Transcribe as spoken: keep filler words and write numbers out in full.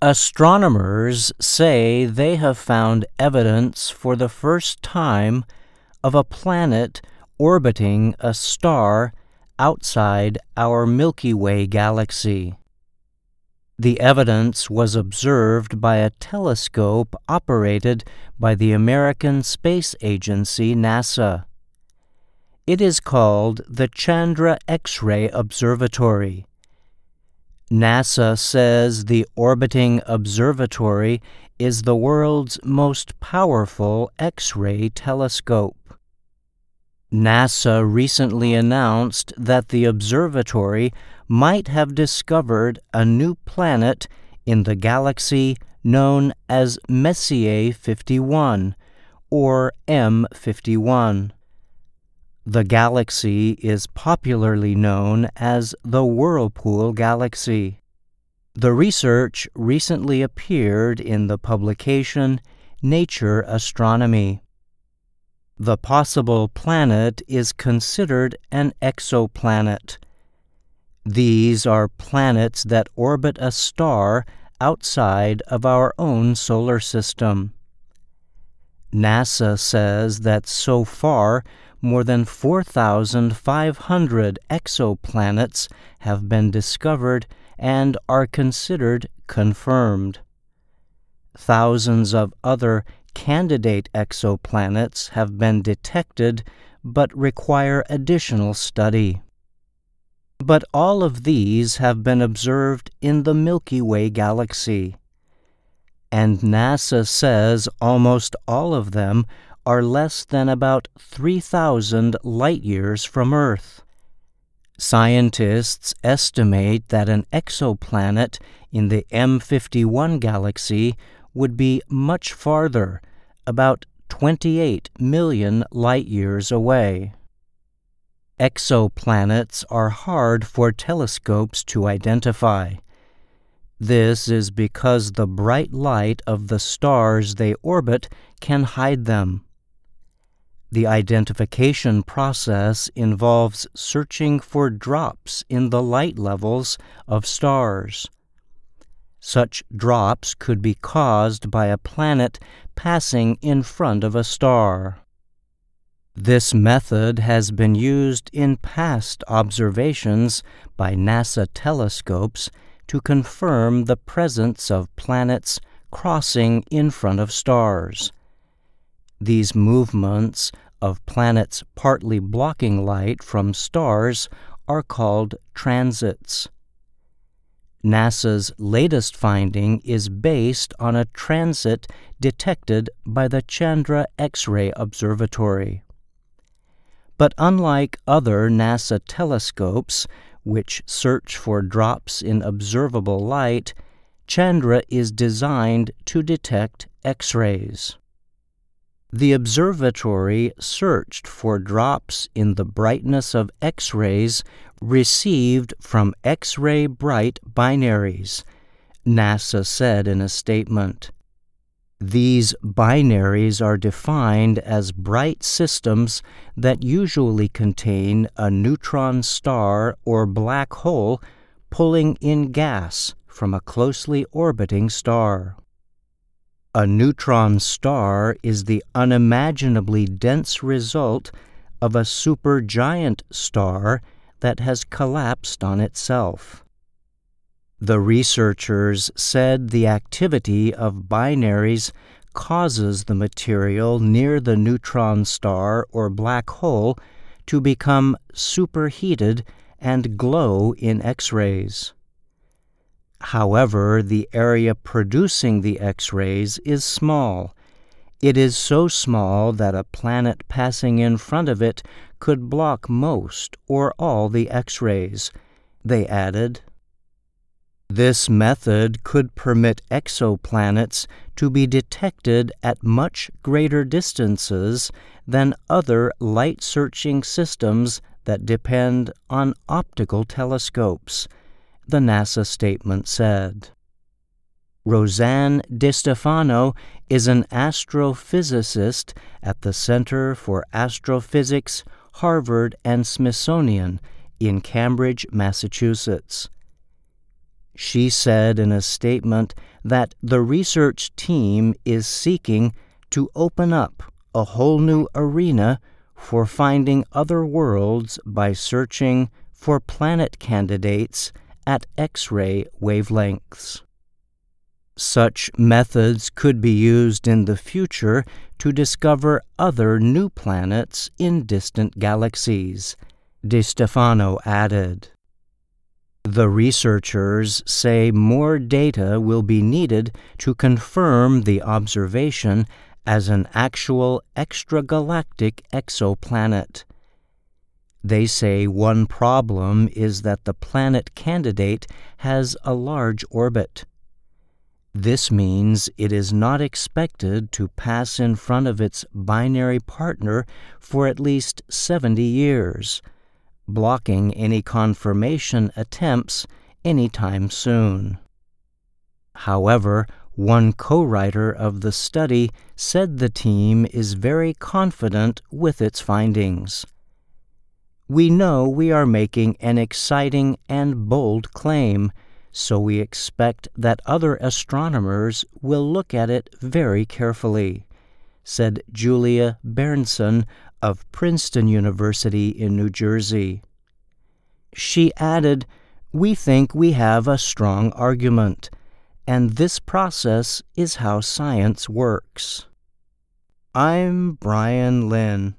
Astronomers say they have found evidence for the first time of a planet orbiting a star outside our Milky Way galaxy. The evidence was observed by a telescope operated by the American Space Agency, NASA. It is called the Chandra X-ray Observatory. NASA says the orbiting observatory is the world's most powerful X-ray telescope. NASA recently announced that the observatory might have discovered a new planet in the galaxy known as Messier fifty-one, or M fifty-one. The galaxy is popularly known as the Whirlpool Galaxy. The research recently appeared in the publication Nature Astronomy. The possible planet is considered an exoplanet. These are planets that orbit a star outside of our own solar system. NASA says that so far, more than four thousand five hundred exoplanets have been discovered and are considered confirmed. Thousands of other candidate exoplanets have been detected but require additional study. But all of these have been observed in the Milky Way galaxy, and NASA says almost all of them are less than about three thousand light-years from Earth. Scientists estimate that an exoplanet in the M fifty-one galaxy would be much farther, about twenty-eight million light-years away. Exoplanets are hard for telescopes to identify. This is because the bright light of the stars they orbit can hide them. The identification process involves searching for drops in the light levels of stars. Such drops could be caused by a planet passing in front of a star. This method has been used in past observations by NASA telescopes to confirm the presence of planets crossing in front of stars. These movements of planets partly blocking light from stars are called transits. NASA's latest finding is based on a transit detected by the Chandra X-ray Observatory. But unlike other NASA telescopes, which search for drops in observable light, Chandra is designed to detect X-rays. The observatory searched for drops in the brightness of X-rays received from X-ray bright binaries, NASA said in a statement. These binaries are defined as bright systems that usually contain a neutron star or black hole pulling in gas from a closely orbiting star. A neutron star is the unimaginably dense result of a supergiant star that has collapsed on itself. The researchers said the activity of binaries causes the material near the neutron star or black hole to become superheated and glow in X-rays. However, the area producing the X-rays is small. It is so small that a planet passing in front of it could block most or all the X-rays, they added. This method could permit exoplanets to be detected at much greater distances than other light-searching systems that depend on optical telescopes, the NASA statement said. Roseanne DiStefano is an astrophysicist at the Center for Astrophysics, Harvard and Smithsonian in Cambridge, Massachusetts. She said in a statement that the research team is seeking to open up a whole new arena for finding other worlds by searching for planet candidates at X-ray wavelengths. Such methods could be used in the future to discover other new planets in distant galaxies, DeStefano added. The researchers say more data will be needed to confirm the observation as an actual extragalactic exoplanet. They say one problem is that the planet candidate has a large orbit. This means it is not expected to pass in front of its binary partner for at least seventy years, blocking any confirmation attempts anytime soon. However, one co-writer of the study said the team is very confident with its findings. "We know we are making an exciting and bold claim, so we expect that other astronomers will look at it very carefully," said Julia Bernson of Princeton University in New Jersey. She added, "We think we have a strong argument, and this process is how science works." I'm Brian Lynn.